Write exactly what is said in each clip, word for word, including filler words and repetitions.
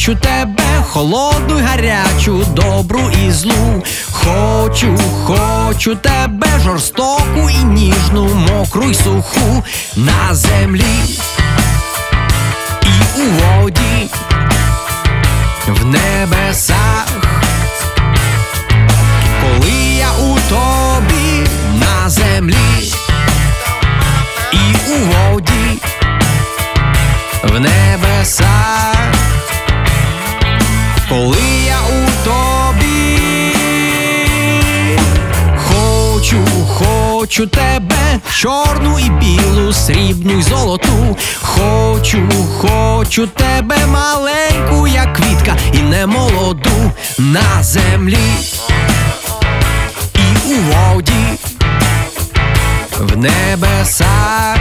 хочу тебе, холодну й гарячу, добру і злу. Хочу, хочу тебе, жорстоку і ніжну, мокру й суху, на землі і у воді, в небесах. Коли я у тобі, на землі і у воді, в небесах. Коли я у тобі, хочу, хочу тебе, чорну і білу, срібну й золоту. Хочу, хочу тебе, маленьку, як квітка, і не молоду, на землі і у воді, в небесах.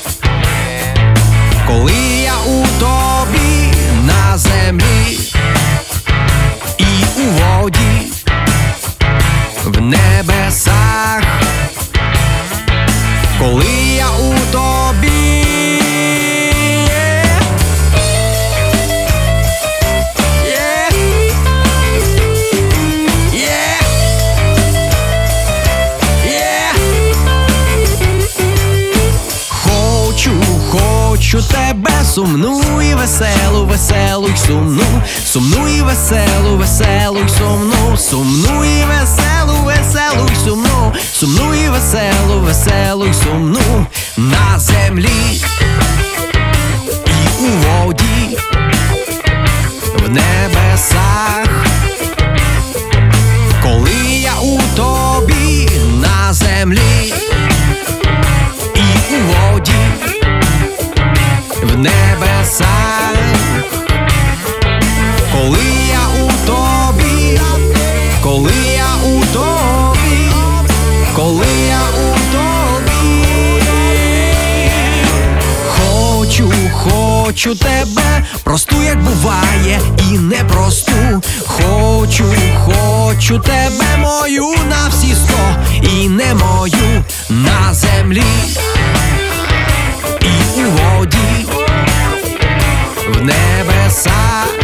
Коли я у тобі, на землі і у воді, в небесах. Коли я у тобі, yeah. Yeah. Yeah. Хочу, хочу тебе, сумну і веселу, веселу й сумну, сумну і веселу, веселу й сумну, сумну і веселу, веселу й сумну, сумну і веселу, веселу й сумну, на землі і у воді, в небесах. Коли я у тобі, на землі і у воді, в небесах. Коли я у тобі, коли я у тобі, коли я у тобі. Хочу, хочу тебе, просту, як буває, і непросту. Хочу, хочу тебе, мою на всі сто, і не мою, на землі і у воді, в небесах.